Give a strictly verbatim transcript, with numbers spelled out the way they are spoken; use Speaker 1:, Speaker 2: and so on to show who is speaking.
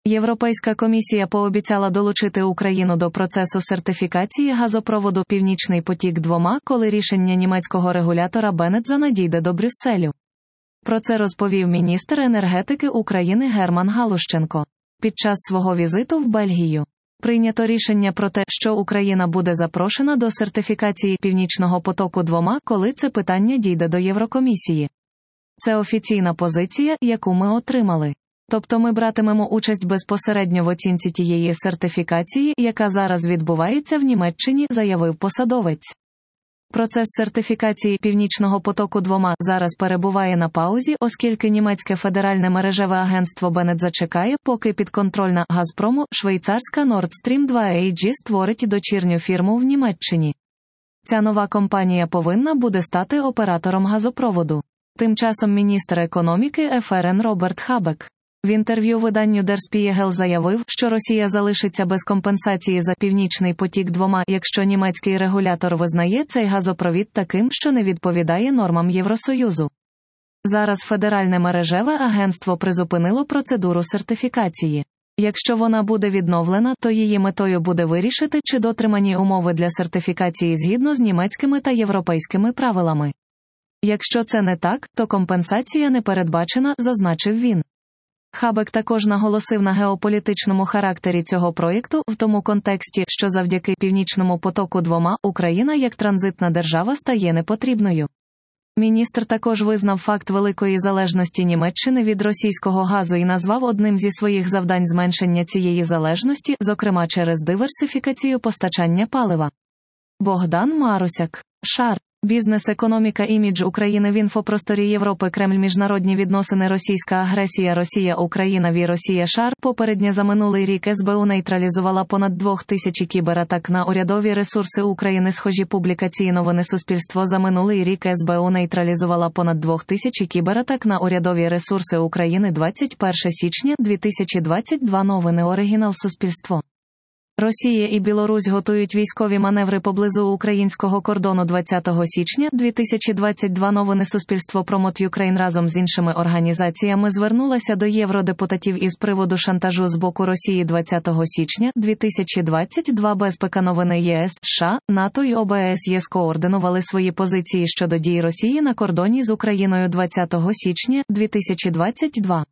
Speaker 1: Європейська комісія пообіцяла долучити Україну до процесу сертифікації газопроводу «Північний потік-два», коли рішення німецького регулятора Беннетза надійде до Брюсселю. Про це розповів міністр енергетики України Герман Галущенко під час свого візиту в Бельгію. Прийнято рішення про те, що Україна буде запрошена до сертифікації «Північного потоку-два», коли це питання дійде до Єврокомісії. Це офіційна позиція, яку ми отримали. Тобто ми братимемо участь безпосередньо в оцінці тієї сертифікації, яка зараз відбувається в Німеччині, заявив посадовець. Процес сертифікації «Північного потоку-два» зараз перебуває на паузі, оскільки німецьке федеральне мережеве агентство Беннетза чекає, поки підконтрольна Газпрому швейцарська Nord Stream два ей джі створить дочірню фірму в Німеччині. Ця нова компанія повинна буде стати оператором газопроводу. Тим часом міністр економіки еф ер ен Роберт Хабек в інтерв'ю виданню Der Spiegel заявив, що Росія залишиться без компенсації за «Північний потік-два», якщо німецький регулятор визнає цей газопровід таким, що не відповідає нормам Євросоюзу. Зараз Федеральне мережеве агентство призупинило процедуру сертифікації. Якщо вона буде відновлена, то її метою буде вирішити, чи дотримані умови для сертифікації згідно з німецькими та європейськими правилами. Якщо це не так, то компенсація не передбачена, зазначив він. Хабек також наголосив на геополітичному характері цього проєкту, в тому контексті, що завдяки «Північному потоку-два» Україна як транзитна держава стає непотрібною. Міністр також визнав факт великої залежності Німеччини від російського газу і назвав одним зі своїх завдань зменшення цієї залежності, зокрема через диверсифікацію постачання палива. Богдан Марусяк. Шар. Бізнес, економіка, імідж України в інфопросторі Європи. Кремль. Міжнародні відносини. Російська агресія. Росія. Україна. Ві. Росія. Шар. Попередньо за минулий рік ес бе у нейтралізувала понад двох тисяч кібератак на урядові ресурси України. Схожі публікації. Новини. Суспільство. За минулий рік ес бе у нейтралізувала понад двох тисяч кібератак на урядові ресурси України. двадцять перше січня дві тисячі двадцять два. Новини. Оригінал. Суспільство. Росія і Білорусь готують військові маневри поблизу українського кордону. двадцятого січня дві тисячі двадцять два. Новини. Суспільство. Промот Юкрейн разом з іншими організаціями звернулася до євродепутатів із приводу шантажу з боку Росії. двадцятого січня дві тисячі двадцять два. Безпека. Новини. ЄС, США, НАТО й о бе ес ЄС координували свої позиції щодо дій Росії на кордоні з Україною. двадцятого січня дві тисячі двадцять два.